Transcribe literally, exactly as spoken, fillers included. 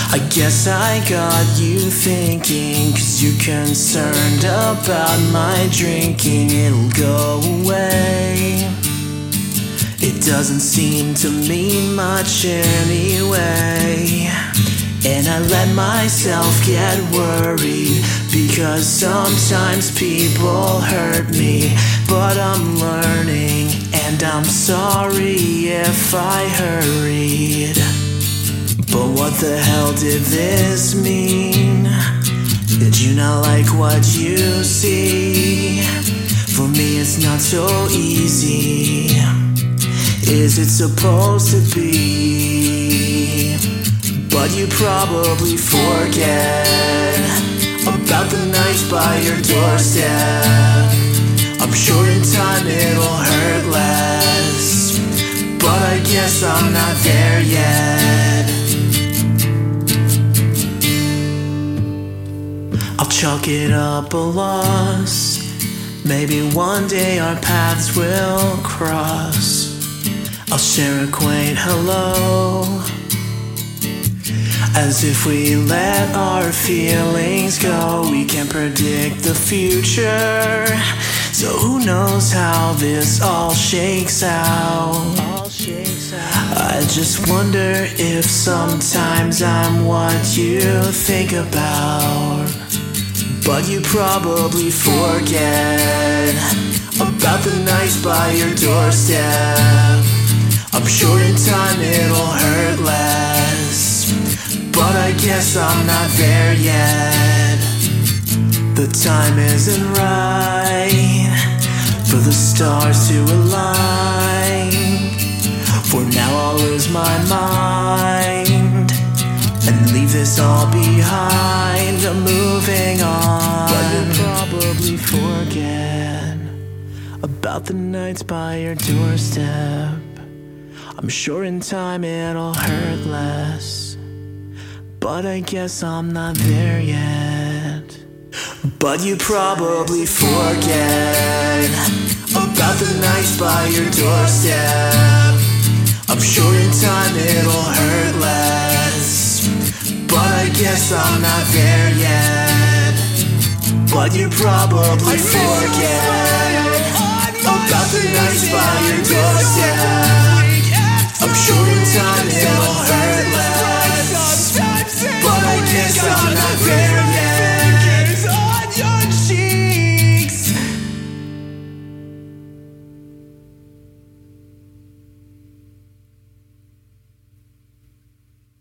I guess I got you thinking, 'cause you're concerned about my drinking. It'll go away. It doesn't seem to mean much anyway. And I let myself get worried, because sometimes people hurt me. But I'm learning, and I'm sorry if I hurried. But what the hell did this mean? Did you not like what you see? For me it's not so easy. Is it supposed to be? But you probably forget about the nights by your doorstep. I'm sure in time it'll hurt less, but I guess I'm not there yet. I'll chalk it up a loss. Maybe one day our paths will cross. I'll share a quaint hello, as if we let our feelings go. We can't predict the future, so who knows how this all shakes out. I just wonder if sometimes I'm what you think about. But you probably forget about the nights by your doorstep. I'm sure in time it'll hurt less, but I guess I'm not there yet. The time isn't right for the stars to align. For now I'll lose my mind and leave this all behind. I'm moving on, but you'll probably forget about the nights by your doorstep. I'm sure in time it'll hurt less, but I guess I'm not there yet. But you probably forget about the nights by your doorstep. I'm sure in time it'll hurt less, but I guess I'm not there yet. But you probably forget about the nights by your doorstep. I'm sure in time it'll hurt less,